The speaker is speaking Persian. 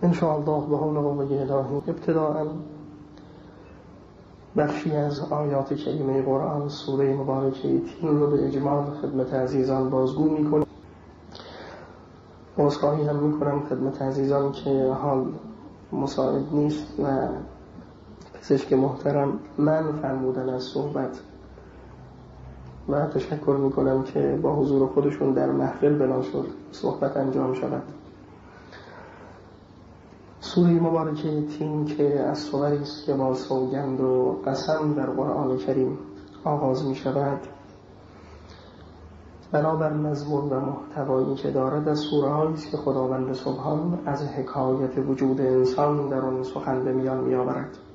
انشاءالله به حول قوه الهی ابتداءً بخشی از آیات کریمه قرآن سوره مبارکه تین رو به اجمال خدمت عزیزان بازگو میکنم. عذرخواهی هم میکنم خدمت عزیزان که حال مساعد نیست و پزشک محترم من فرمودن از صحبت و تشکر میکنم که با حضور خودشون در محفل بنا شد صحبت انجام شود. سوره مبارکه تین که از سوری است که با سوگند و قسم در قرآن کریم آغاز می شود، بنابر مضمون و محتوایی که دارد از سوره هایی است که خداوند سبحان از حکایت وجود انسان در آن سخن به میان می آورد.